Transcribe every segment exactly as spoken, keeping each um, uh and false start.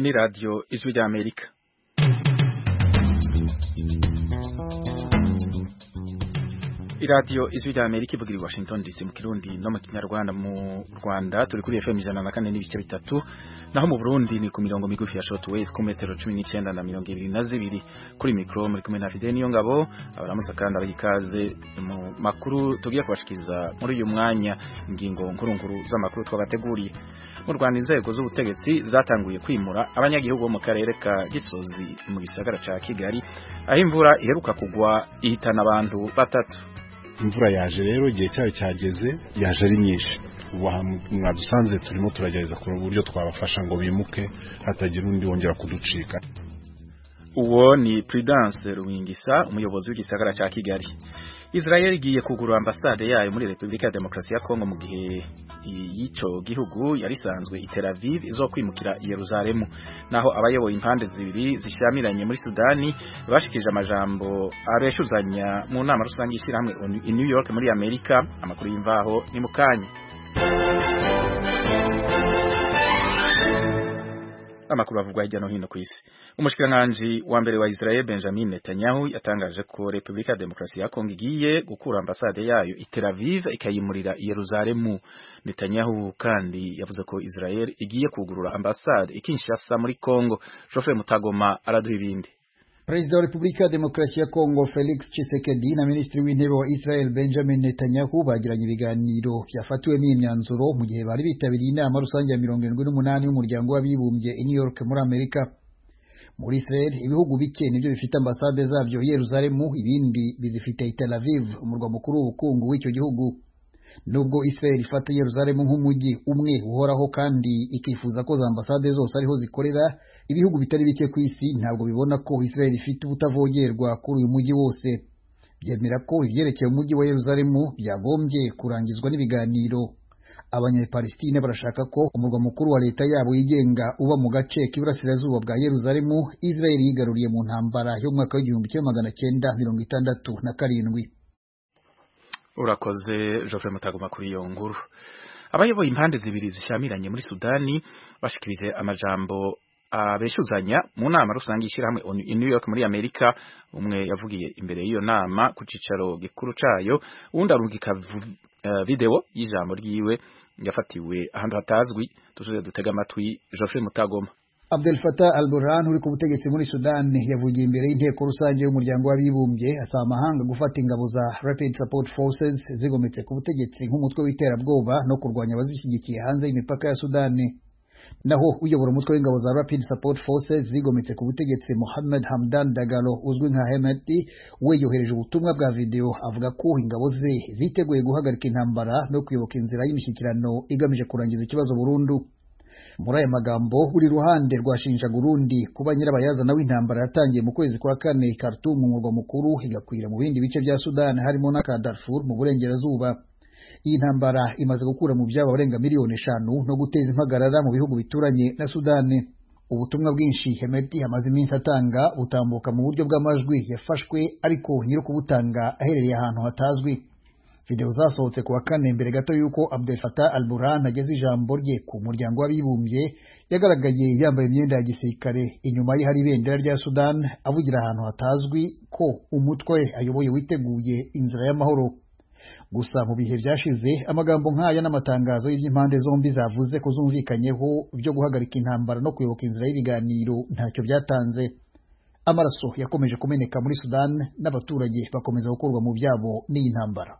ni radio Ijwi rya Amerika. Iradiyo Ijwi rya Amerika ivugira i Washington D C mu Kirundi no mu Kinyarwanda. Mu Rwanda turi kuri F M ijana na kane n'ibice bitatu, naho mu Burundi ni ku mirongo migufi ya shortwave ku metero cumi n'icenda na mirongo ibiri na zibiri. Kuri mikro muri kumwe na Fidel Niyongabo, abaramutse kandi abikaze mu makuru tugiye kubashikiza muri uyu mwanya. Ingingo nkuru nkuru z'amakuru twabateguriye. Mu Rwanda inzego z'ubutegetsi zatanguye kwimura abanyagihugu bo mu karere ka Gisozi mu gisagara ca Kigali, aho imvura iheruka kugwa ihitana abantu batatu. Imvura yaje rero igihe cyayo cyageze, yaje ari nyinshi. Mwadusanze turimo turagereza ku buryo twabafasha ngo bimuke hatagira undi wongera kuducika. Uwo ni Prudence Ruwingisa, umuyobozi w'igisagara ca Kigali. Israel igiye kugura ambasade yayo muri Republika ya Demokarasi ya Kongo mu gihe y'ico gihugu yarisanzwe i Tel Aviv izokwimukira i Yerusalemu, naho abayoboye impande zibiri zishamiranye muri Sudani bashikije amajambo abeshuzanya mu nama rusange ishyirahamwe i New York muri Amerika. Amakuru y'imvaho ni mukanya. Amakuru avugwa hirya no hino ku isi. Umushikiranganji wa mbere wa Israel Benjamin Netanyahu yatangaje ko Republika ya Demokarasi ya Kongo igiye gukura ambasade yayo i Tel Aviv ikayimurira i Yerusalemu. Netanyahu kandi yavuze ko Israel igiye kugurura ambasade i Kinshasa muri Kongo. Geoffrey Mutagoma araduha ibindi. Perezida wa Republika ya Demokarasi ya Kongo Felix Tshisekedi na Minisitiri w'Intebe wa Israel Benjamin Netanyahu bagiranye ibiganiro byafatiwemo imyanzuro mu gihe bari bitabiriye inama rusange ya mirongo irindwi n'umunani y'umuryango w'abibumbye i New York muri Amerika. Muri Israel ibihugu bike nibyo bifite ambasade zabyo i Yerusalemu, ibindi bizifite i Tel Aviv, umurwa mukuru w'ubukungu w'icyo gihugu. Nubwo Israel ifata Yerusalemu nk'umujyi umwe uhoraho kandi ikifuza ko za ambasade zose ariho zikorera, ibihugu bitari bike ku isi ntabwo bibona ko Israel ifite ubutavogerwa kuri uyu mujyi wose. Byemera ko ivyerekeye umujyi wa Yerusalemu byagombye kurangizwa n'ibiganiro. Abanyapalestine barashaka ko umurwa mukuru wa leta yabo yigenga uba mu gace k'iburasirazuba bwa Yerusalemu Israel yigaruriye mu ntambara yo mu mwaka w'igihumbi kimwe magana cyenda mirongo itandatu na karindwi. Urakoze Geoffrey Mutagoma kuri iyo nkuru. Abayoboye impande zibiri zishamiranye muri Sudani bashikirije amajambo abeshuzanya mu nama rusange ishyirahamwe i New York muri Amerika. Umwe yavugiye imbere y'iyo nama ku cicaro gikuru cayo, uwundi arungika uh, video y'ijambo ryiwe yafatiwe ahantu hatazwi. Tuje dutega amatwi Geoffrey Mutagoma. Abdel Fattah al-Burhan uri ku butegetsi muri Sudan yavugiye imbere y'inteko rusange y'umuryango w'abibumbye asaba amahanga gufata ingabo za Rapid Support Forces zigometse ku butegetsi nk'umutwe w'iterabwoba no kurwanya abazishyigikiye hanze y'imipaka ya Sudan. Naho uyobora umutwe w'ingabo za Rapid Support Forces zigometse ku butegetsi Mohammed Hamdan Dagalo uzwi nka Hemeti we yohereje ubutumwa bwa video avuga ko ingabo ze ziteguye guhagarika intambara no kuyoboka inzira y'imishyikirano igamije kurangiza ikibazo burundu. Muri aya magambo buri ruhande rwashinja Burundi kuba nyirabayazana w'intambara yatangiye mu kwezi kwa kane Khartoum mu murwa mukuru igakwira mu bindi bice bya Sudan harimo na Darfur mu burengerazuba. Iyi ntambara imaze gukura mu byabo barenga miliyoni eshanu no guteza impagarara mu bihugu bituranye na Sudan. Ubutumwa bwinshi Hemeti amaze iminsi atanga butambuka mu buryo bw'amajwi yafashwe ariko nyiri kubutanga aherereye ahantu hatazwi. Video zasohotse kuwa kane mbere gato yuko Abdel Fattah al-Burhan ageze ijambo rye ku muryango w'abibumbye yagaragaye yambaye imyenda ya gisirikare. Inyuma ye hari ibendera rya Sudan avugira ahantu hatazwi ko umutwe ayoboye witeguye inzira y'amahoro. Gusa mu bihe byashize amagambo nk'aya n'amatangazo y'impande zombi zavuze ko zumvikanyeho byo guhagarika intambara no kuyoboka inzira y'ibiganiro ntacyo byatanze. Amaraso yakomeje kumeneka muri Sudan n'abaturage bakomeza gukurwa mu byabo n'iyi ntambara.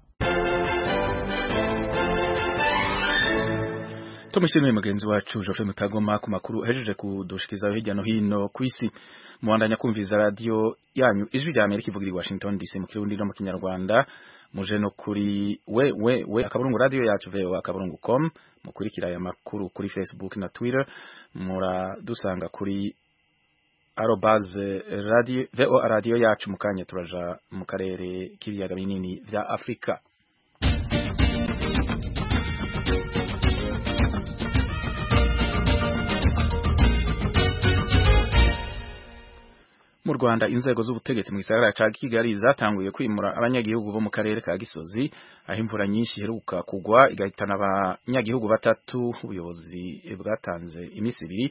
Tumushimire mugenzi wacu Geoffrey Mutagoma ku makuru ahejeje kudushikiza hirya no hino ku isi. Muwandanya kumviza radio yanyu Ijwi rya Amerika ivugira i Washington D C mu Kirundi no mu Kinyarwanda. Muje no kuri we we we akaburungu radio yacu V O A akaburungu com. Mukurikira aya makuru kuri Facebook na Twitter. Mura dusanga kuri arobase radio V O A radio yacu. Mukanya turaja mu karere k'ibiyaga binini vya Afrika. Mu Rwanda inzego z'ubutegetsi mu gisagara ca Kigali zatanguye kwimura abanyagihugu bo mu karere ka Gisozi aho imvura nyinshi iheruka kugwa igahitana abanyagihugu batatu. Ubuyobozi bwatanze imisi ibiri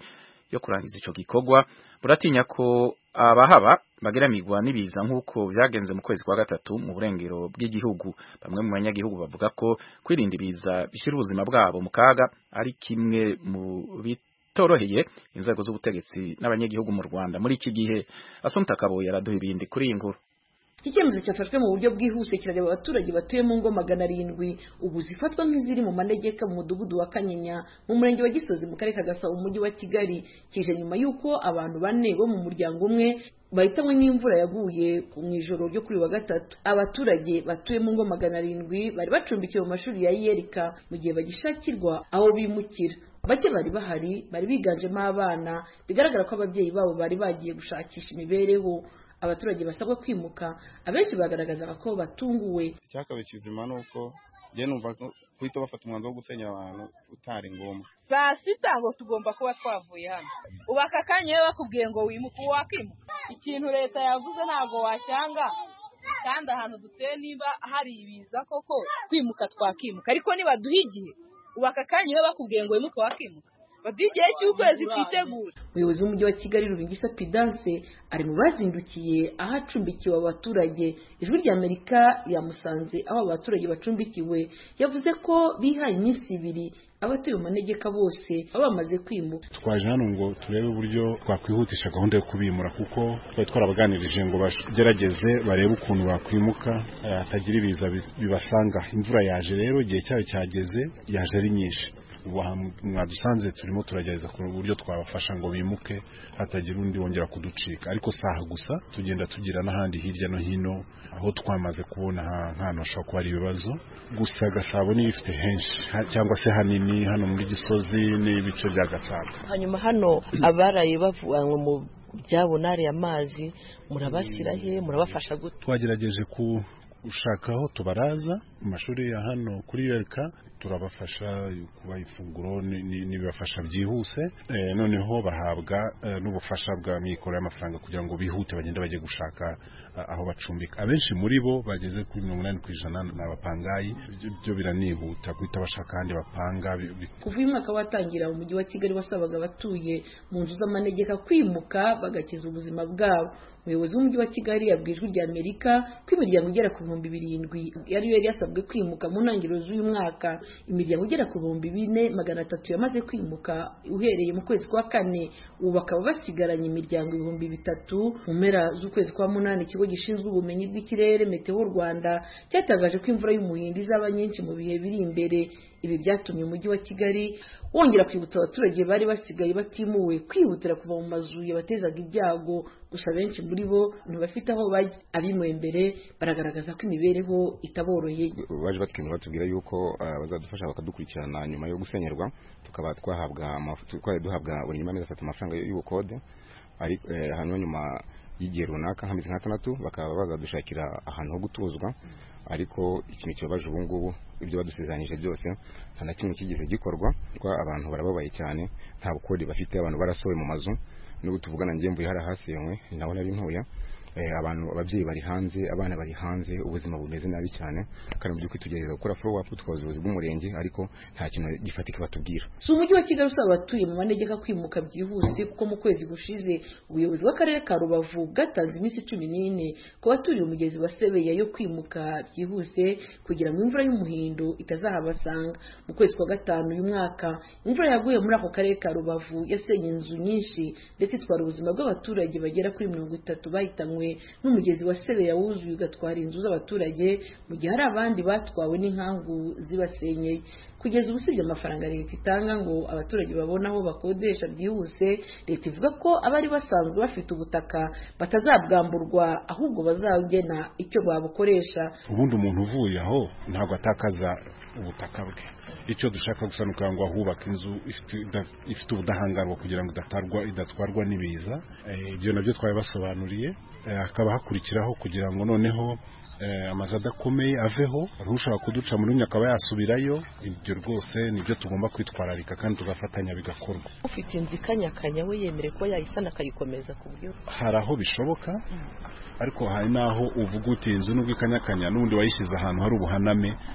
yo kurangiza ico gikorwa buratinya ko abahaba bageramigwa n'ibiza nk'uko vyagenze mu kwezi kwa gatatu mu burengero bw'igihugu. Bamwe mu banyagihugu bavuga ko kwirinda ibiza bishira ubuzima bwabo mu kaga ari kimwe mu bitoroheye inzego z'ubutegetsi n'abanyagihugu mu Rwanda muri iki gihe. Asumta Kaboyi yaraduha ibindi kuri iyi nkuru. Iki cyemezo cyafashwe mu buryo bwihuse kirareba abaturage batuye mu ngo magana arindwi ubu zifatwa nk'iziri mu manegeka mu mudugudu wa Kanyinya mu murenge wa Gisozi mu karere ka Gasabo mu mujyi wa Kigali, kije nyuma y'uko abantu bane bo mu muryango umwe bahitanywe n'imvura yaguye mu ijoro ryo kuri wa gatatu. Abaturage batuye mu ngo magana arindwi bari bacumbikiwe mu mashuri ya Yerika mu gihe bagishakirwa aho bimukira. Bake bari bahari bari biganjemo abana, bigaragara ko ababyeyi babo bari bagiye gushakisha imibereho. Abaturage basabwa kwimuka abenshi bagaragazaga ko batunguwe. Cyakabe kizima nuko je numva kuhita bafata umwanzuro wo gusenya abantu utari ngombwa. Ba sita ngo tugomba kuba twavuye hano. Ubaka kanye bakubwiye ngo wimuka wakimuka. Ikintu leta yavuze ntago wacyanga. Kandi ahantu duteye niba hari ibiza koko kwimuka twakimuka, ariko niba duhigiye ubaka kanye bakubwiye ngo wimuka wakimuka. Bagiye cy'ukwezi twitegura. Umuyobozi w'umujyi wa Kigali Rubingisa Pidanse ari mu bazindukiye ahacumbikiwe abaturage. Ijwi rya Amerika yamusanze aho abaturage bacumbikiwe, yavuze ko bihaye iminsi ibiri abatuye mu manegeka bose bamaze kwimuka. Twaje hano ngo turebe uburyo twakwihutisha gahunda yo kubimura kuko twari twarabaganirije ngo bagerageze barebe ukuntu bakwimuka hatagira ibiza bibasanga. Imvura yaje rero igihe cyayo cyageze, yaje ari nyinshi. Mwadusanze turimo turagerageza ku buryo twabafasha ngo bimuke hatagira undi wongera kuducika, ariko saha gusa tugenda tugira n'ahandi hirya no hino aho twamaze kubona nk'ahantu hashobora kuba ari ibibazo. Gusa Gasabo ni ifite henshi cyangwa se hanini hano muri Gisozi n'ibice bya Gatsata. Hanyuma hano abaraye bavanywe mu byabonari amazi murabashyira he, murabafasha gute? Twagerageje ku ushakaho tubaraza mu mashuri ya hano kuri Yerika, turabafasha kuba ifunguro n'ibafasha byihuse, e, noneho bahabwa e, n'ubufasha bwa mikoro y'amafaranga kugira ngo bihute bagende baje gushaka aho bacumbika. Abenshi muri bo bageze kuri mirongo inani ku ijana n'abapangayi, byo biranihuta guhita bashaka kandi bapanga. Kuva uyu mwaka watangira mu mujyi wa Kigali wasabaga abatuye mu nzu z'amanegeka kwimuka bagakiza ubuzima bwabo. Umuyobozi w'umujyi wa Kigali yabwijwe rya Amerika ko imiryango igera ku bihumbi birindwi yari yari yasabwe kwimuka mu ntangiriro z'uyu mwaka. Imiryango igera ku bihumbi bine magana atatu yamaze kwimuka uhereye mu kwezi kwa kane, ubu bakaba basigaranye imiryango ibihumbi bitatu. Mu mpera z'ukwezi kwa munani ikigo gishinzwe ubumenyi bw'ikirere Meteo Rwanda cyatangaje ko imvura y'umuhindo izaba nyinshi mu bihe biri imbere. Ibi byatumye umujyi wa Kigali wongera kwibutsa abaturage bari basigaye batimuwe kwihutira kuva mu mazu yabatezaga ibyago. Gusa benshi muri bo ntibafite aho bajya. Abimuwe mbere baragaragaza ko imibereho itaboroheye. Baje batwinura batubwira yuko uh, bazadufasha bakadukurikirana nyuma yo gusenyerwa, tukaba twahabwa amafutu twari duhabwa buri nyuma y'amezi amafaranga y'ubukode, ari eh, hano nyuma y'igihe runaka nk'amezi nk'atandatu bakaba bazadushakira ahantu ho gutuzwa. Ariko ikintu kibabaje ubu ngubu ibyo badusezeranyije byose nta na kimwe kigeze gikorwa, kwa abantu barababaye cyane, nta bukode bafite, abantu barasowe mu mazu. N'ubu tuvugana ngiye mvuye hari hasenywe naho nari ntuya, eh, abantu ababyeyi bari hanze, abana bari hanze, ubuzima bumeze nabi cyane. Kandi mu by'ukuri tugereza gukora follow up tukaza ubuyobozi bw'umurenge, ariko nta kintu gifatika batubwira. Si umujyi wa Kigali usaba abatuye mu manegeka kwimuka byihuse, kuko mu kwezi gushize ubuyobozi bw'akarere ka Rubavu bwatanze iminsi cumi n'ine ku baturiye umugezi wa Sebeya yo kwimuka byihuse kugira ngo imvura y'umuhindo itazahabasanga. Mu kwezi kwa gatanu uyu mwaka imvura yaguye muri ako karere ka Rubavu yasenye inzu nyinshi ndetse itwara ubuzima bw'abaturage bagera kuri mirongo itatu bahitanywe n'umugezi wa Sebeya wuzuye ugatwara inzu z'abaturage, mu gihe hari abandi batwawe n'inkangu zibasenyeye. Kugeza ubusibye amafaranga leta itanga ngo abaturage babona aho bakodesha byihuse, leta ivuga ko abari basanzwe bafite ubutaka batazabwamburwa ahubwo bazagena icyo babukoresha. Ubundi umuntu uvuye aho ntabwo atakaza ubutaka bwe. Icyo dushaka gusanuka ngo ahubaka inzu ifite ubudahangarwa kugira ngo idatarwa idatwarwa n'ibiza. Ibyo nabyo twabibasobanuriye, akaba hakurikiraho kugira ngo noneho amazu adakomeye aveho, ushaka kuduca muri nyaka akaba yasubirayo. Ibyo rwose nibyo tugomba kwitwararika kandi tugafatanya bigakorwa. Ufite inzu ikanyakanya we yemere ko yayisana akayikomeza ku buryo hari aho bishoboka, ariko hari naho uvuga uti inzu nubwo ikanyakanya n'ubundi wayishyize ahantu hari ubuhaname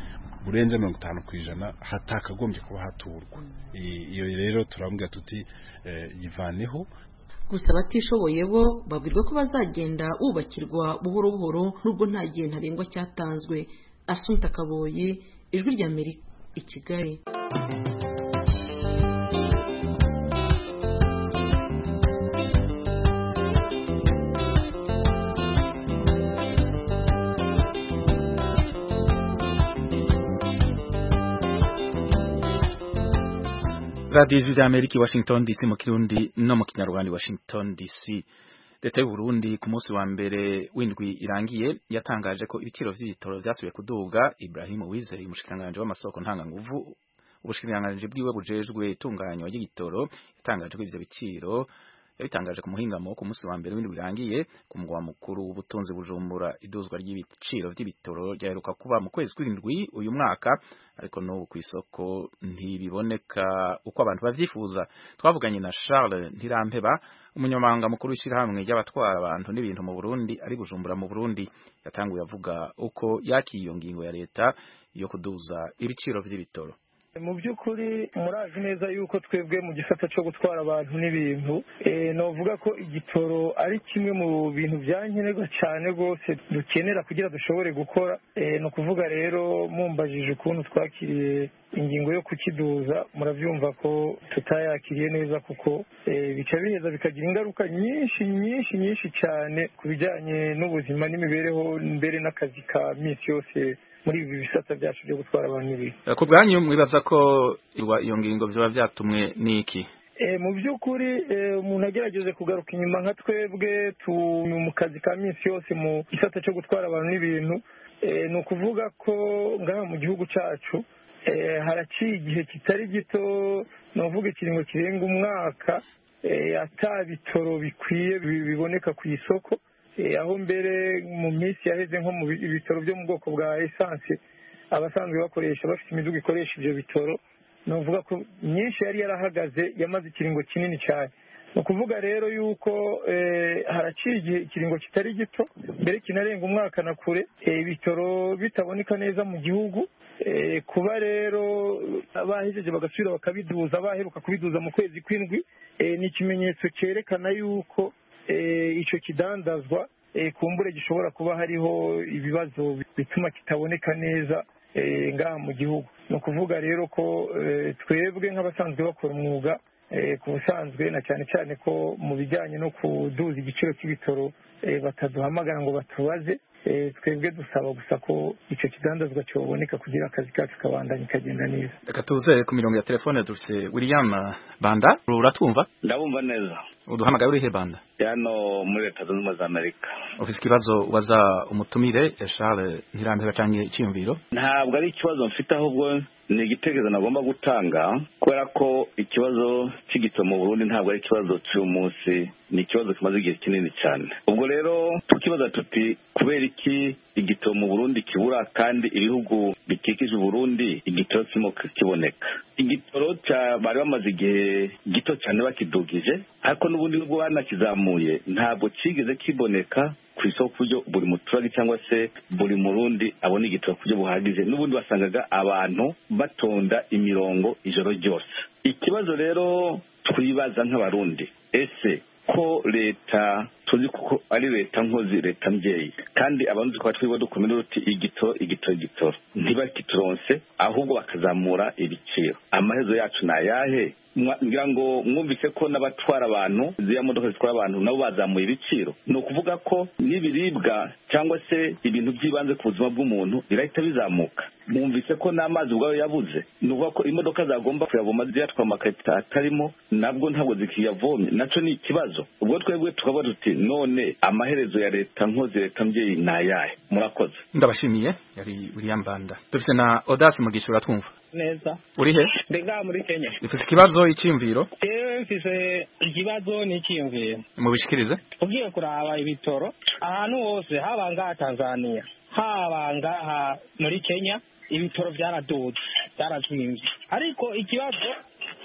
burenze mirongo itanu ku ijana hatakagombye kuba haturwa. Iyo rero turambwira tuti yivaneho. Gusa abatishoboye bo babwirwa ko bazagenda bubakirwa buhoro buhoro nubwo nta gihe ntarengwa cyatanzwe. Assunta Kaboyi, Ijwi ry'Amerika, i Kigali. Radio Ijwi ry'Amerika, Washington D C, mu Kirundi no mu Kinyarwanda, Washington D C. Leta y'u Burundi ku munsi wa mbere w'indwi irangiye yatangaje ko ibiciro vy'ibitoro vyasubiye kuduga. Ibrahim Uwizeye, umushikiranganje w'amasoko ntanganguvu, ubushikiranganje bwiwe bujejwe itunganywa ry'igitoro, yatangaje ko ivyo biciro yabitangaje ku muhingamo ku munsi wa mbere w'indwi irangiye ku mugwa mukuru w'ubutunzi Bujumbura. Iduzwa ry'ibiciro vy'ibitoro ryaheruka kuba mu kwezi kw'indwi uyu mwaka, ariko n'ubu ku isoko ntibiboneka uko abantu bavyifuza. Twavuganye na Charles Ntirampeba, umunyamabanga mukuru w'ishirahamwe ry'abatwara abantu n'ibintu mu Burundi ari Bujumbura mu Burundi. Yatanguye avuga uko yakiye iyo ngingo ya leta yo kuduza ibiciro vy'ibitoro. Mu by'ukuri murazi neza yuko twebwe mu gisata cyo gutwara abantu n'ibintu novuga ko igitoro ari kimwe mu bintu byankenerwa cyane rwose dukenera kugira dushobore gukora. No kuvuga rero mumbajije ukuntu twakiriye ingingo yo kukiduza, muravyumva ko tutayakiriye neza kuko bica biheza bikagira ingaruka nyinshi nyinshi nyinshi cyane ku bijyanye n'ubuzima n'imibereho mbere n'akazi ka minsi yose muri ibi bisata byacu byo gutwara abantu n'ibintu. Ku bwanyu mwibaza ko iyo ngingo biba byatumwe n'iki? Mu by'ukuri umuntu agerageze kugaruka inyuma nka twebwe turi mu kazi ka minsi yose mu gisata cyo gutwara abantu n'ibintu, ni ukuvuga ko ngaha mu gihugu cyacu haraciye igihe kitari gito, navuga ikiringo kirenga umwaka ata bitoro bikwiye biboneka ku isoko, aho mbere mu minsi yaheze nko mu bitoro byo mu bwoko bwa esanse abasanzwe bakoresha bafite imiduga ikoresha ibyo bitoro, navuga ko myinshi yari yarahagaze yamaze ikiringo kinini cyane. ni ukuvuga rero yuko haraciye igihe ikiringo kitari gito mbere kinarenga umwaka na kure ibitoro bitaboneka neza mu gihugu. Kuba rero abahejeje bagasubira bakabiduza, baheruka kubiduza mu kwezi kw'indwi, ni ikimenyetso cyerekana yuko icyo kidandazwa kumbure gishobora kuba hariho ibibazo bituma kitaboneka neza ngaha mu gihugu. Ni ukuvuga rero ko twebwe nk'abasanzwe bakora umwuga ku busanzwe, na cyane cyane ko mu bijyanye no kuduza igiciro cy'ibitoro bataduhamagara ngo batubaze, twebwe dusaba gusa ko icyo kidandazwa cyoboneka kugira akazi kacu kabandanye kagenda neza. Reka tuze ku mirongo ya telefone dufite William Banda. Uratumva? Ndabumva neza. Uduhamagaye urihe Banda? Yano muri Leta Zunze Ubumwe za Amerika. Ufite ikibazo ubaza umutumire Charles Ntirampeba cyangwa icyumviro? Ntabwo ari ikibazo mfite, ahubwo ni igitekerezo nagomba gutanga, kubera ko ikibazo cy'igitoro mu Burundi ntabwo ari ikibazo cy'uyu munsi, ni ikibazo kimaze igihe kinini cyane. Ubwo rero tukibaza tuti kubera iki igitoro mu Burundi kibura kandi ibihugu bikikije Burundi igitoro kirimo kiboneka. Igitoro bari bamaze igihe gito cyane bakidugije, ariko n'ubundi nubwo banakizamuye ntabwo kigeze kiboneka ku isoko buryo buri muturage cyangwa se buri murundi abona igitoro kuryo buhagije. N'ubundi basangaga abantu batonda imirongo ijoro ryose. Ikibazo rero twibaza nk'abarundi, ese ko leta tuzi kuko ari leta nkozi, leta mbyeyi, kandi abantu twaba twibo dukomera uti igitoro igitoro igitoro ntibakituronse, ahubwo bakazamura ibiciro. Amahezo yacu nayahe? Ngira ngo mwumvise ko n'abatwara abantu, ziya modoka zitwara abantu nabo bazamuye ibiciro. Ni ukuvuga ko n'ibiribwa cyangwa se ibintu by'ibanze ku buzima bw'umuntu birahita bizamuka. Mwumvise ko n'amazi ubwayo yabuze. Ni ukuvuga ko imodoka zagomba kuyavoma ziyatwara amakarita atarimo, nabwo ntabwo zikiyavomye. Naco ni ikibazo. Ubwo twebwe tukaba tuti none amaherezo ya leta nkozi, leta mbyeyi nayahe? Murakoze. Ndabashimiye. Yari William Banda. Dufite na Audace Mugisha. Uratwumva neza? Urihe? Ndega muri Kenya. Ufite ikibazo icyumviro? Eh, mfise ikibazo n'icyumviro. Mubishikirize. Ugiye kuraba ibitoro ahantu hose, haba ngaha Tanzania, haba ngaha muri Kenya, ibitoro byaraduze, byarazimvye. Ariko ikibazo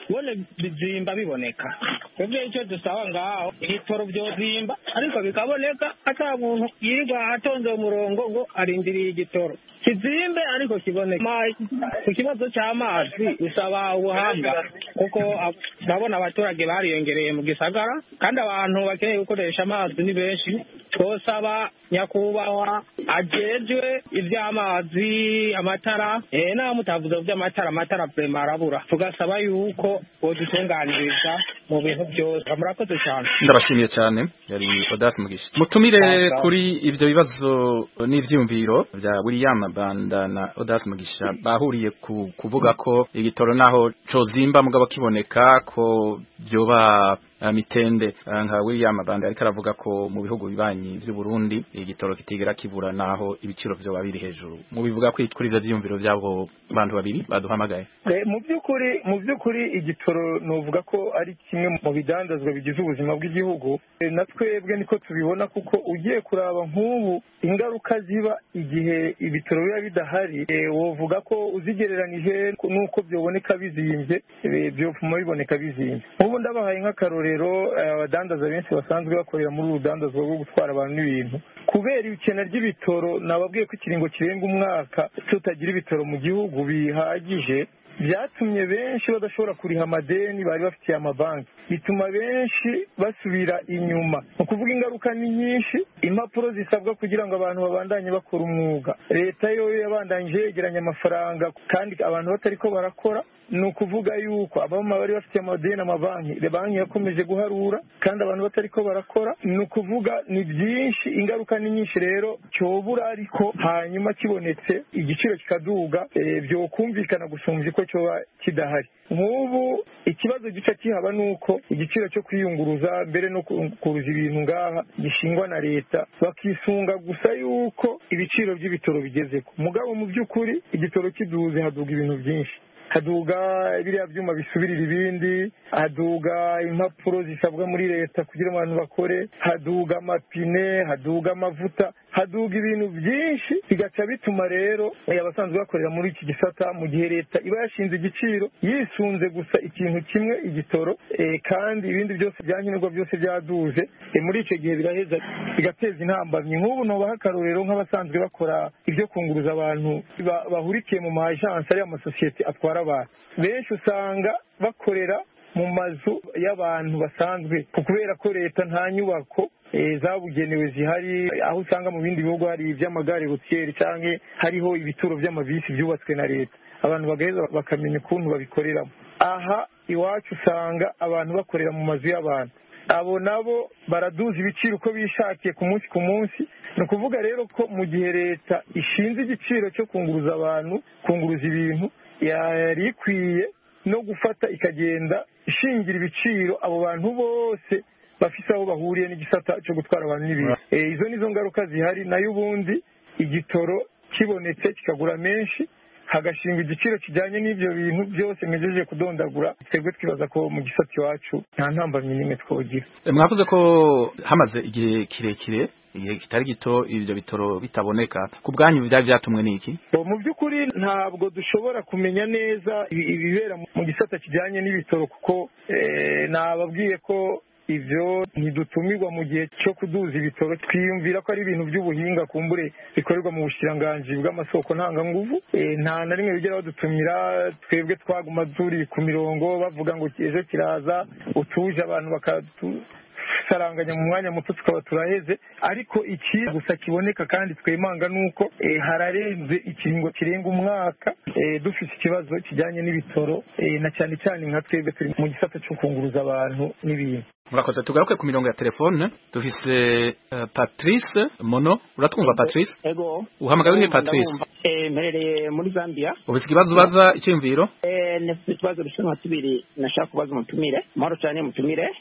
bone bizimba biboneka twebwe icyo dusaba ngaho ibitoro byozimba ariko bikaboneka ata muntu yirirwa atonze umurongo ngo arindiriye igitoro kizimbe ariko kiboneka ku kibazo cy'amazi bisaba ubuhanga kuko ndabona abaturage bariyongereye mu gisagara kandi abantu bakeneye gukoresha amazi ni benshi twosaba nyakubahwa ajejwe iby'amazi amatara eh naho mutavuze by'amatara amatara prema arabura tugasaba yuko bodutunganiriza mu bintu byose murakoze cyane ndabashimiye cyane yari Odas Mugisha mutumire kuri ibyo bibazo n'ivyumviro bya William Banda na Odas Mugisha bahuriye ku kuvuga ko igitoro naho cozimba mugabo kiboneka ko byoba Uh, mitende uh, nka William Banda ariko aravuga ko mu bihugu bibanyi by'u Burundi igitoro kitigera kibura naho ibiciro byo babiri hejuru mu bivuga ko kuri ivyo vyumviro byabo bantu babiri baduhamagaye eh, mu byukuri mu byukuri igitoro novuga ko ari kimwe mu bidandazwa bigize ubuzima bw'igihugu e, natwebwe niko tubibona kuko ugiye kuraba nk'ubu ingaruka ziba igihe ibitoro biba bidahari e, wovuga ko uzigereranije nuko byoboneka bizimvye e, byofuma biboneka bizimvye ubu ndabahaye nk'akarore rero abadandaza benshi basanzwe bakorera muri urudandazwa rwo gutwara abantu n'ibintu kubera ibikena ry'ibitoro nababwiye ko ikiringo kirenga umwaka tutagira ibitoro mu gihugu bihagije byatumye benshi badashobora kuriha amadeni bari bafitiye amabanki bituma benshi basubira inyuma ni ukuvuga ingaruka ni nyinshi impapuro zisabwa kugira ngo abantu babandanye bakora umwuga leta yo yabandanyije yegeranya amafaranga kandi abantu batari ko barakora ni ukuvuga yuko abamama bari bafite amadeni amabanki banki yakomeje guharura kandi abantu batari ko barakora ni ukuvuga ni byinshi ingaruka ni nyinshi rero cyobura ariko hanyuma kibonetse igiciro kikaduga e, byo kumvikana gusumbya ko cyoba kidahari nk'ubu ikibazo gica kihaba ni uko igiciro cyo kwiyunguruza mbere no kuruza ibintu ngaha gishingwa na leta bakisunga gusa yuko ibiciro by'ibitoro bigezeko mugabo mu by'ukuri igitoro kiduze haduga ibintu byinshi haduga biriya byuma bisubirira ibindi haduga impapuro zisabwa muri leta kugira abantu bakore haduga amapine haduga amavuta haduga ibintu byinshi bigaca bituma rero abasanzwe bakorera muri iki gisata mu gihe leta iba yashinze igiciro yisunze gusa ikintu kimwe igitoro e, kandi ibindi byose byankenerwa byose byaduze e, muri icyo gihe biraheza bigateza intambamyi nk'ubu nobaha akarorero nk'abasanzwe bakora ibyo kunguruza abantu bahurikiye mu maajansi ari amasosiyete atwara abantu benshi usanga bakorera mu mazu y'abantu basanzwe kubera ko leta nta nyubako e, zabugenewe zihari aho usanga mu bindi bihugu hari iby'amagare routier cyangwa hariho ibituro by'amabisi byubatswe na leta abantu bagaheza bakamenya ukuntu babikoreramo aha iwacu usanga abantu bakorera mu mazu y'abantu abo nabo baraduza ibiciro uko bishakiye ku munsi ku munsi ni ukuvuga rero ko mu gihe leta ishinze igiciro cyo kunguruza abantu kunguruza ibintu yari ikwiye no gufata ikagenda ishingira ibiciro abo bantu bose bafise aho bahuriye n'igisata cyo gutwara abantu n'ibintu e, izo nizo ngaruka zihari nayo ubundi igitoro kibonetse kikagura menshi hagashinga igiciro kijyanye n'ibyo bintu byose mwejeje kudondagura twebwe twibaza ko mu gisata iwacu nta ntambamyi n'imwe twogira mwavuze ko hamaze igihe kirekire igihe kitari gito ibyo bitoro bitaboneka ku bwanyu byari byatumwe n'iki mu by'ukuri ntabwo dushobora kumenya neza ibibera mu gisata kijyanye n'ibitoro kuko nababwiye ko ibyo ntidutumirwa mu gihe cyo kuduza ibitoro twiyumvira ko ari ibintu by'ubuhinga kumbure bikorerwa mu bushikiranganji bw'amasoko ntanganguvu nta na rimwe bigera badutumira twebwe twaguma turi ku mirongo bavuga ngo ejo kiraza utuje abantu bakatu saranganya mu mwanya muto tukaba turaheze ariko iki gusa kiboneka kandi twemanga nuko e, hararenze ikiringo kirenga umwaka e, dufite ikibazo kijyanye n'ibitoro e, na cyane cyane nka twebwe turi mu gisata cyo kunguruza abantu n'ibintu murakoze tugaruke ku mirongo ya telefone dufise uh, Patrice Mono uratwumva Patrice ego uhamagaye uri Patrice eh mperereye muri Zambia ubise kibazo baza icyumviro eh nefite ikibazo rushanwa tubiri nashaka kubaza umutumire mahoro cyane mutumire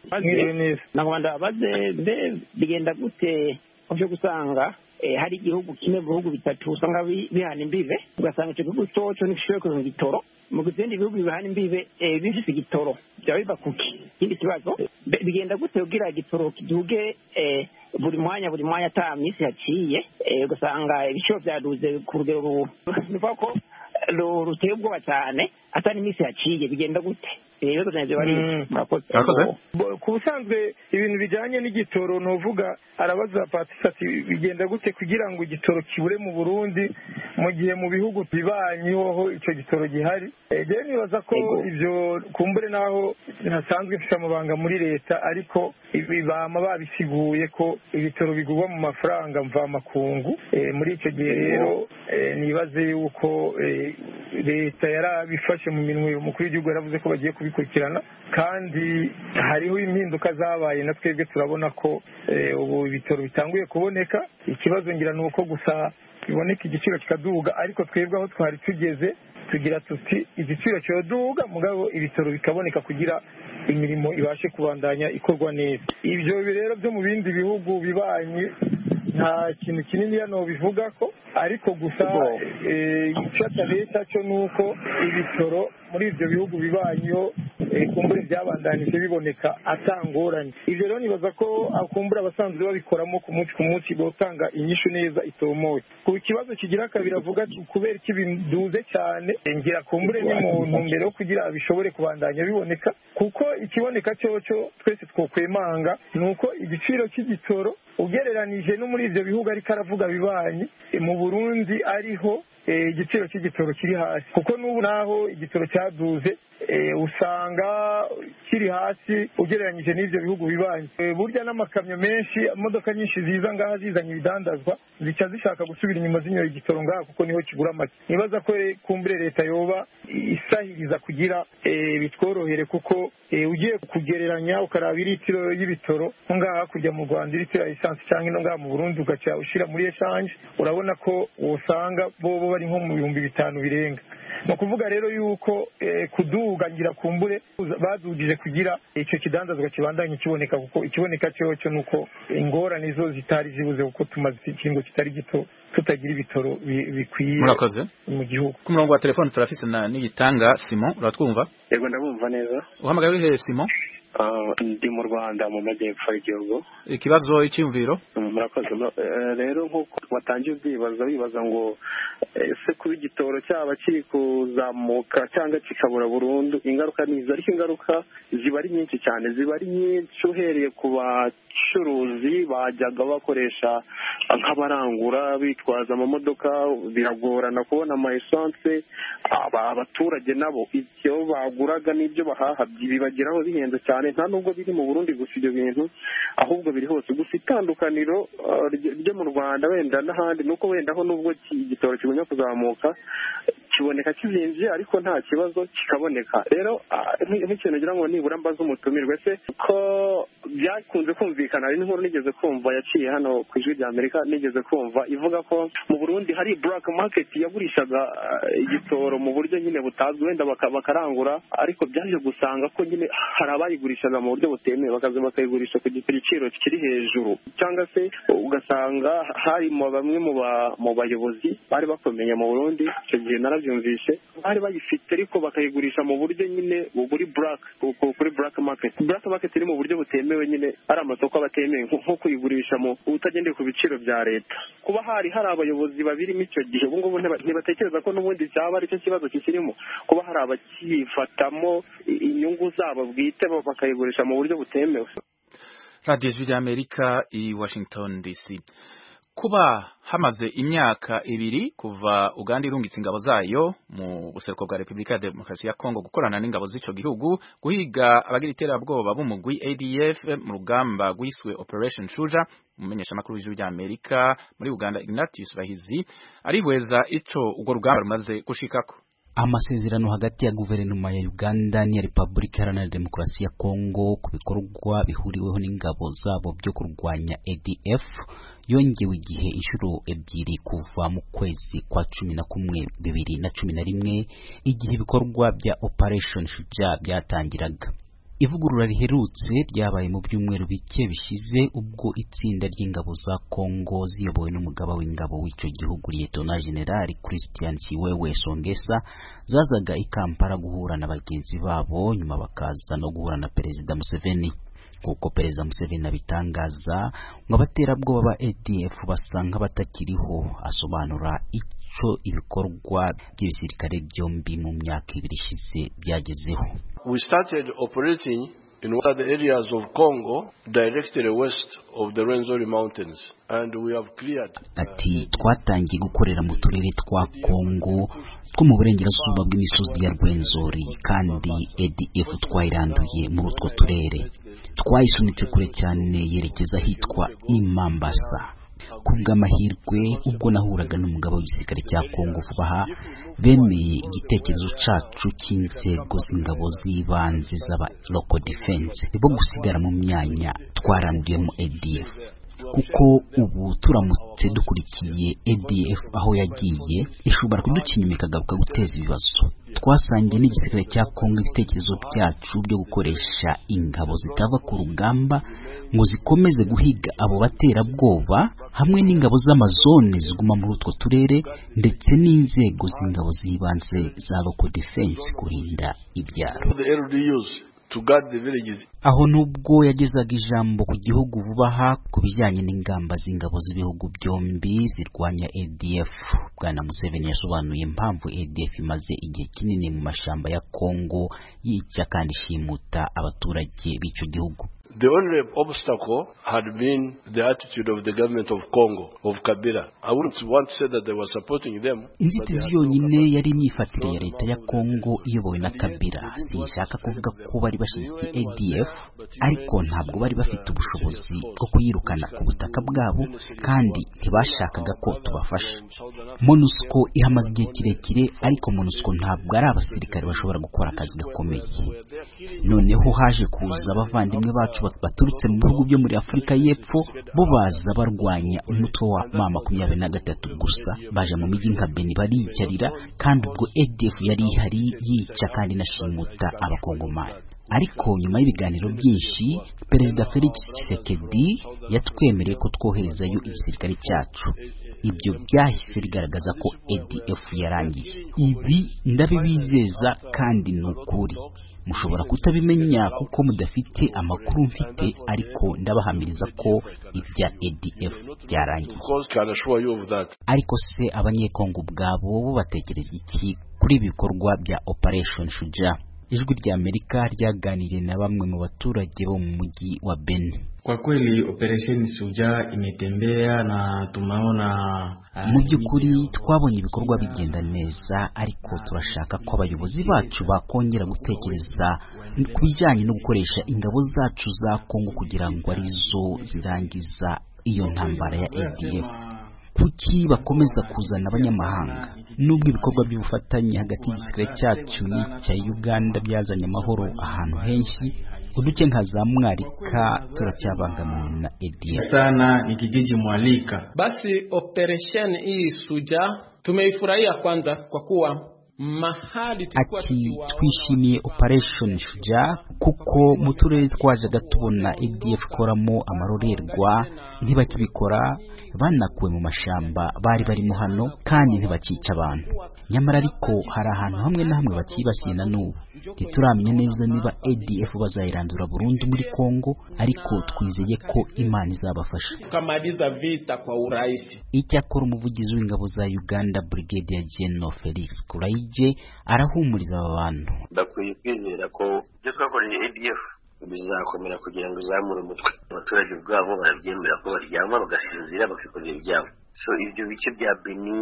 nagwanda baze mbe bigenda gute uje gusanga eh hari igihugu kimwe bihugu bitatu usanga bihana imbibe ugasanga icyo gihugu cyoco n'ishoye ku gitoro mu gutenda ibihugu bihana imbibe eh bifise igitoro byaba biba kuki ikindi kibazo bigenda gute ugira igitoro kiduge eh buri mwanya buri mwanya ata misi yaciye eh ugasanga ibiciro byaduze ku rugero ruva ko ruteye ubwoba cyane ata n'imisi yaciye bigenda gute ibibazo byanjye bari murakoze ku busanzwe ibintu bijyanye n'igitoro nuvuga arabaza patisati bigenda gute kugira ngo igitoro kibure mu Burundi mu gihe mu bihugu bibanyeho icyo gitoro gihari rero nibaza ko ibyo kumbure naho ntasanzwe mfite amabanga muri leta ariko bama babisiguye ko ibitoro bigurwa mu mafaranga mvamakungu muri icyo gihe rero nibaze yuko leta yarabifashe mu minwe umukuru w'igihugu yaravuze ko bagiye kubikurikirana kandi hariho impinduka zabaye na twebwe turabona ko ubu ibitoro bitanguye kuboneka ikibazo ngira ni uko gusa biboneka igiciro kikaduga ariko twebwe aho twari tugeze tugira tuti igiciro cyoduga mugabo ibitoro bikaboneka kugira imirimo ibashe kubandanya ikorwa neza ibyo rero byo mu bindi bihugu bibanye nta kintu kinini hano bivuga ko ariko gusa icyo leta cyo ni uko ibitoro muri ibyo bihugu bibanyeho kumbura byabandanije biboneka atangoranye ibyo rero nibaza ko akumbura abasanzwe babikoramo ku munsi ku munsi gutanga inyishu neza itomoye ku kibazo kigira kabiri avuga kubera iki biduze cyane ngira kumbure ni mu ntumbero yo kugira bishobore kubandanya biboneka kuko ikiboneka cyoco twese twokwemanga ni uko igiciro cy'igitoro ugereranije no muri ibyo bihugu ariko aravuga bibanye mu Burundi ariho igiciro cy'igitoro kiri hasi kuko n'ubu naho igitoro cyaduze usanga kiri hasi ugereranyije n'ibyo bihugu bibanye burya n'amakamyo menshi imodoka nyinshi ziza ngaha zizanye ibidandazwa zica zishaka gusubira inyuma zinyoye igitoro ngaha kuko niho kigura make nibaza ko kumbure leta yoba isahiriza kugira bitworohere kuko ugiye kugereranya ukaraba iritiro y'ibitoro ngaha kujya mu Rwanda iritiro ya esanse cyangwa ino ngaha mu Burundi ugaca ushyira muri eshanje urabona ko usanga bo bari nko mu bihumbi bitanu birenga ni ukuvuga rero yuko kuduga ngira kumbure badugije kugira icyo kidandazwa kibandanye kiboneka kuko ikiboneka cyo ni uko ingorane zo zitari zibuze kuko tumaze ikingo kitari gito tutagira ibitoro bikwiye mu gihugu. Ku murongo wa telefone turafise na niyitanga Simon uratwumva? Yego ndabumva neza. Uhamagaye uri he Simon? Ndi mu Rwanda mu majyepfo y'igihugu. Ikibazo icyumviro? Murakoze. Rero nkuko watangiye ubyibaza bibaza ngo ese kuba igitoro cyaba kiri kuzamuka cyangwa kikabura burundu ingaruka nizo ariko ingaruka ziba ari nyinshi cyane ziba ari nyinshi uhereye ku bacuruzi bajyaga bakoresha nk'abarangura bitwaza amamodoka biragorana kubona ama essence abaturage nabo icyo baguraga n'ibyo bahaha bibageraho bihenze cyane nta nubwo biri mu Burundi gusa ibyo bintu ahubwo biri hose gusa itandukaniro ryo mu Rwanda wenda n'ahandi nuko wenda aho nubwo igitoro kigumya kuzamuka kiboneka kizinjiye ariko nta kibazo kikaboneka rero nk'ikintu ngira ngo nibura mbaza umutumirwe se ko byakunze kumvikana ari inkuru nigeze kumva yaciye hano ku ijwi rya Amerika nigeze kumva ivuga ko mu Burundi hari black market yagurishaga igitoro mu buryo nyine butazwi wenda bakarangura ariko byaje gusanga ko nyine hari abayigurishaga mu buryo butemewe bakaza bakayigurisha ku giciro kiri hejuru cyangwa se ugasanga hari bamwe mu bayobozi bari bakomeye mu Burundi icyo gihe narabyumvishe bari bayifite ariko bakayigurisha mu buryo nyine buri black kuri black market black market iri mu buryo butemewe nyine ari amasoko abatemewe nko kuyigurisha mu utagendeye ku biciro bya leta kuba hari hari abayobozi babirimo icyo gihe ubu ngubu ntibatekereza ko n'ubundi cyaba ari cyo kibazo kikirimo kuba hari abakifatamo inyungu zabo bwite bakayigurisha mu buryo butemewe. Radio Ijwi ry'Amerika i Washington D C. Kuba hamaze imyaka ibiri kuva Uganda irungitse ingabo zayo mu buseruko bwa Republika ya Demokarasi ya Kongo gukorana n'ingabo z'ico gihugu guhiga abagira iterabwoba b'umugwi A D F mu rugamba rwiswe Operation Shuja, umumenyesha makuru w'Ijwi ry'Amerika muri Uganda Ignatius Bahizi aribweza ico urwo rugamba rumaze gushikako. Amasezerano hagati ya guverinoma ya Uganda n'iya Republika Iharanira Demokarasi ya Kongo ku bikorwa bihuriweho n'ingabo zabo byo kurwanya A D F yongewe igihe inshuro ebyiri kuva mu kwezi kwa cumi na kumwe bibiri na cumi na rimwe igihe ibikorwa bya Operation Shuja byatangiraga. Ivugurura riherutse ryabaye mu byumweru bike bishize ubwo itsinda ry'ingabo za Kongo ziyobowe n'umugaba w'ingabo w'ico gihugu Lieutenant General Christian Chiwewe Songesa zazaga i Kampala guhura na bagenzi babo nyuma bakaza no guhura na Perezida Museveni. Kuko Perezida Museveni abitangaza ngo abaterabwoba ba A D F basanga batakiriho asobanura icyo ico ibikorwa by'ibisirikare byombi mu myaka ibiri ishize byagezeho. We started operating in one of the areas of Congo directly west of the Rwenzori Mountains and we have cleared. Ati twatangiye gukorera mu turere twa Congo two mu burengerazuba bw'imisozi ya Rwenzori kandi A D F twayiranduye muri utwo turere. Twayisunitse kure cyane yerekeza hitwa Imambasa. Kubw'amahirwe ubwo nahuraga n'umugabo w'igisirikare cya Congo vuba aha bemeye igitekerezo cacu cy'inzego z'ingabo z'ibanze z'aba local defense bo gusigara mu myanya twaranduyemo A D F, kuko ubu turamutse dukurikiye A D F aho yagiye ishobora kuducinya ikagaruka guteza ibibazo. Twasangiye n'igisirikare cya Congo ibitekerezo byacu byo gukoresha ingabo zitava ku rugamba ngo zikomeze guhiga abo baterabwoba hamwe n'ingabo z'amazone ziguma muri utwo turere ndetse n'inzego z'ingabo z'ibanze za local defense kurinda ibyaro. To guard the villages. Aho nubwo yagezaga ijambo ku gihugu vuba aha ku bijyanye n'ingamba z'ingabo z'ibihugu byombi zirwanya A D F, Bwana Museveni yasobanuye impamvu A D F imaze igihe kinini mu mashamba ya Congo yica kandi ishimuta abaturage b'icyo gihugu. The only obstacle had been the attitude of the government of Congo, of Kabila. I wouldn't want to say that they were supporting them. Inzitizi yonyine yari imyifatire ya leta ya Congo iyobowe na Kabila. Sinshaka kuvuga ko bari bashyigikiye A D F, ariko ntabwo bari bafite ubushobozi bwo kuyirukana ku butaka bwabo kandi ntibashakaga ko tubafasha. MONUSCO ihamaze igihe kirekire, ariko MONUSCO ntabwo ari abasirikare bashobora gukora akazi gakomeye. Noneho haje kuza abavandimwe bacu baturutse mu bihugu byo muri Afurika y'Epfo, bo baza barwanya umutwe wa ma makumyabiri na gatatu gusa. Baje mu mijyi nka Beni bariyicarira, kandi ubwo A D F yari ihari yica kandi nashimuta abakongomani. Ariko nyuma y'ibiganiro byinshi, Perezida Felix Tshisekedi yatwemereye ko twoherezayo igisirikare cyacu. Ibyo byahise bigaragaza ko A D F yarangiye. Ibi ndabibizeza kandi n'ukuri. Mushobora kutabimenya kuko mudafite amakuru mfite, ariko ndabahamiriza ko ibya A D F byarangiye. Ariko se abanyekongo ubwabo bo batekereza iki kuri ibikorwa bya Operation Shujaa? Ijwi rya Amerika ryaganiriye na bamwe mu baturage bo mu mujyi wa Beni. Kwa kweli Operation Shujaa imetembea na tumeona mu by'ukuri twabonye ibikorwa bigenda neza, ariko turashaka ko abayobozi bacu bakongera gutekereza ku bijyanye no gukoresha ingabo zacu za Congo kugira ngo arizo zirangiza iyo ntambara ya A D F. Kuki bakomeza kuzana abanyamahanga? Nubwo ibikorwa by'ubufatanye hagati y'igisirikare cyacu n'icya Uganda byazanye amahoro ahantu henshi, uduce nka za Mwarika turacyabangamiwe na A D F sana. Ni kijiji Mwalika. Basi operation hii Shujaa tumeifurahia kwanza kwa kuwa mahali tulikuwa ati twishimiye Operation Shujaa kuko mu turere twajaga tubona A D F koramo amarorerwa ntibakibikora, banakuwe mu mashamba bari barimo hano kandi ntibakica abantu. Nyamara ariko hari ahantu hamwe na hamwe bakibasiye na n'ubu. Ntituramenya neza niba A D F bazayirandura burundu muri Congo, ariko twizeye ko Imana izabafasha tukamaliza vita kwa urahisi. Icyakora umuvugizi w'ingabo za Uganda Brigadier General Felix Kuraije arahumuriza aba bantu. Bakwiye kwizera ko ibyo twakoreye A D F bizakomera kugira ngo zamure umutwe. Abaturage ubwabo barabyemera ko baryama bagasinzira bakikorera ibyabo. So ibyo bice bya Beni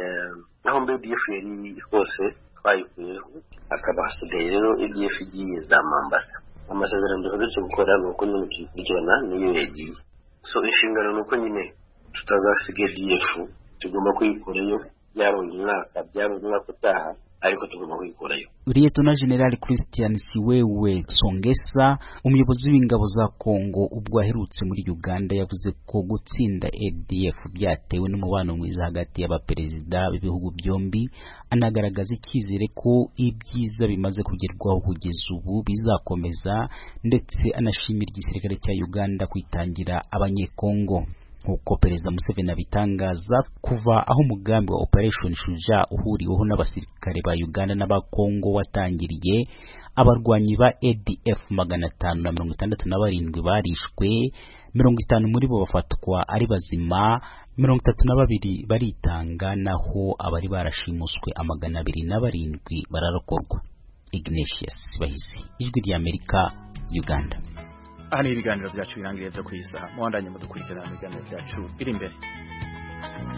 aho A D F yari hose twayikuyeho, akaba hasigaye rero A D F igiye za Mambasa. Amasezerano duherutse gukora ni uko nyine tukurikirana niyo yagiye. So inshingano ni uko nyine tutazasiga A D F, tugomba kuyikorayo byarundi mwaka byarundi mwaka utaha, ariko tugomba kuyikorayo. Lieutenant General Christian Siwewe Songesa, umuyobozi w'ingabo za Congo ubwo aherutse muri Uganda, yavuze ko gutsinda A D F byatewe n'umubano mwiza hagati y'abaperezida b'ibihugu byombi. Anagaragaza icyizere ko ibyiza bimaze kugerwaho kugeza ubu bizakomeza, ndetse anashimira igisirikare cya Uganda kwitangira abanyekongo. Nkuko Perezida Museveni abitangaza, kuva aho umugambi wa Operation Shujaa uhuriweho n'abasirikare ba Uganda n'aba Congo watangiriye, abarwanyi ba A D F magana atanu na mirongo itandatu na barindwi barishwe, mirongo itanu muri bo bafatwa ari bazima, mirongo itatu na babiri baritanga naho abari barashimuswe amagana abiri na barindwi bararokorwa. Ignatius Bahizi, Ijwi ry'Amerika, Uganda. Aha ni ibiganiro byacu birangiriye byo kwisa muwandanye mudukurikirana ibiganiro byacu biri imbere.